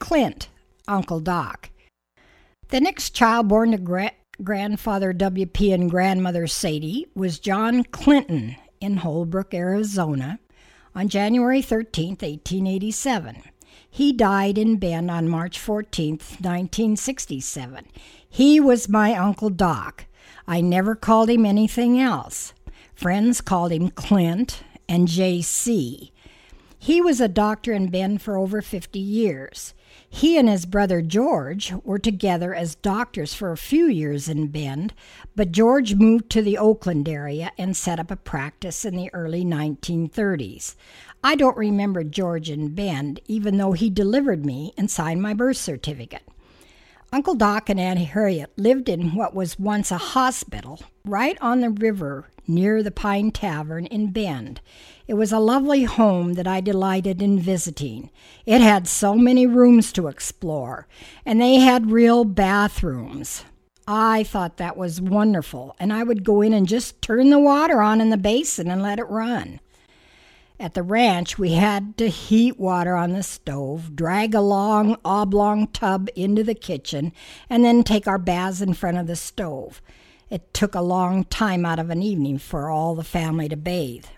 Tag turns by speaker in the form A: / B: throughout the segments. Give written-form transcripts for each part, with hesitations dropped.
A: Clint, Uncle Doc. The next child born to grandfather W.P. and grandmother Sadie was John Clinton in Holbrook, Arizona, on January 13, 1887. He died in Bend on March 14, 1967. He was my Uncle Doc. I never called him anything else. Friends called him Clint and J.C. He was a doctor in Bend for over 50 years. He and his brother George were together as doctors for a few years in Bend, but George moved to the Oakland area and set up a practice in the early 1930s. I don't remember George in Bend, even though he delivered me and signed my birth certificate. Uncle Doc and Aunt Harriet lived in what was once a hospital right on the river near the Pine Tavern in Bend. It was a lovely home that I delighted in visiting. It had so many rooms to explore, and they had real bathrooms. I thought that was wonderful, and I would go in and just turn the water on in the basin and let it run. At the ranch, we had to heat water on the stove, drag a long oblong tub into the kitchen, and then take our baths in front of the stove. It took a long time out of an evening for all the family to bathe.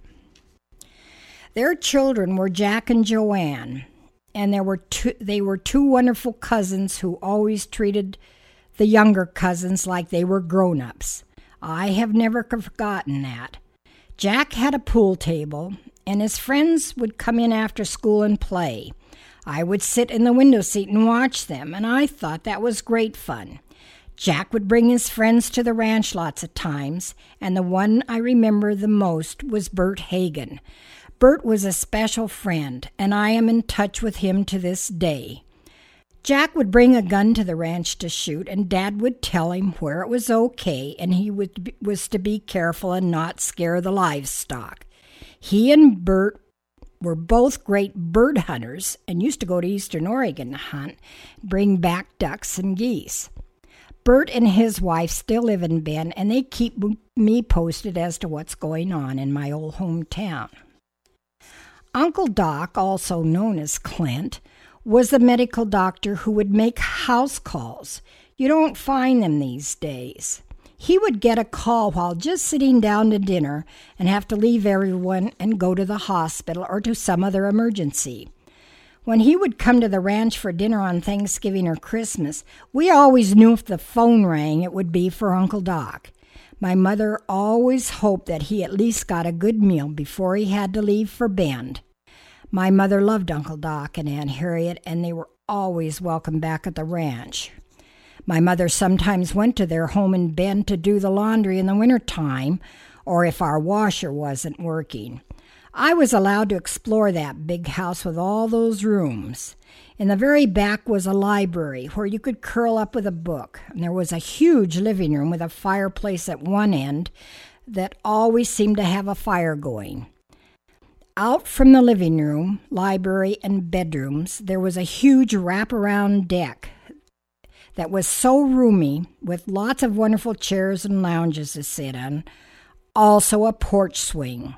A: Their children were Jack and Joanne, and they were two wonderful cousins who always treated the younger cousins like they were grown-ups. I have never forgotten that. Jack had a pool table, and his friends would come in after school and play. I would sit in the window seat and watch them, and I thought that was great fun. Jack would bring his friends to the ranch lots of times, and the one I remember the most was Bert Hagen. Bert was a special friend, and I am in touch with him to this day. Jack would bring a gun to the ranch to shoot, and Dad would tell him where it was okay, and he was to be careful and not scare the livestock. He and Bert were both great bird hunters and used to go to Eastern Oregon to hunt, bring back ducks and geese. Bert and his wife still live in Bend, and they keep me posted as to what's going on in my old hometown. Uncle Doc, also known as Clint, was the medical doctor who would make house calls. You don't find them these days. He would get a call while just sitting down to dinner and have to leave everyone and go to the hospital or to some other emergency. When he would come to the ranch for dinner on Thanksgiving or Christmas, we always knew if the phone rang it would be for Uncle Doc. My mother always hoped that he at least got a good meal before he had to leave for Bend. My mother loved Uncle Doc and Aunt Harriet, and they were always welcome back at the ranch. My mother sometimes went to their home in Bend to do the laundry in the wintertime, or if our washer wasn't working. I was allowed to explore that big house with all those rooms. In the very back was a library where you could curl up with a book, and there was a huge living room with a fireplace at one end that always seemed to have a fire going. Out from the living room, library, and bedrooms, there was a huge wraparound deck that was so roomy, with lots of wonderful chairs and lounges to sit on, also a porch swing.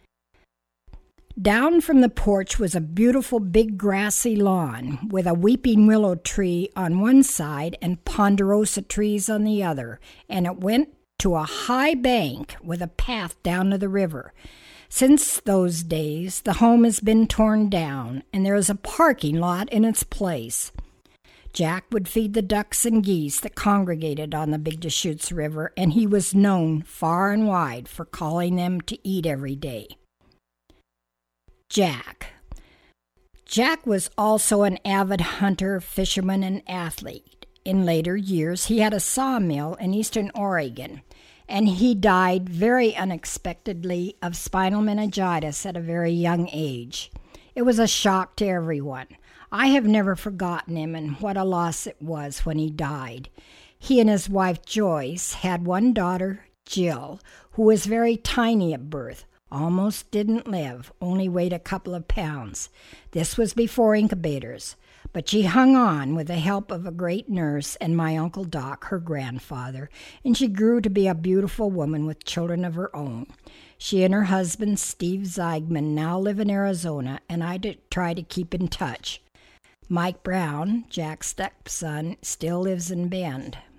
A: Down from the porch was a beautiful big grassy lawn with a weeping willow tree on one side and ponderosa trees on the other, and it went to a high bank with a path down to the river. Since those days, the home has been torn down, and there is a parking lot in its place. Jack would feed the ducks and geese that congregated on the Big Deschutes River, and he was known far and wide for calling them to eat every day. Jack was also an avid hunter, fisherman, and athlete. In later years, he had a sawmill in Eastern Oregon, and he died very unexpectedly of spinal meningitis at a very young age. It was a shock to everyone. I have never forgotten him, and what a loss it was when he died. He and his wife Joyce had one daughter, Jill, who was very tiny at birth, almost didn't live, only weighed a couple of pounds. This was before incubators, but she hung on with the help of a great nurse and my Uncle Doc, her grandfather, and she grew to be a beautiful woman with children of her own. She and her husband, Steve Zeigman, now live in Arizona, and I try to keep in touch. Mike Brown, Jack's stepson, still lives in Bend.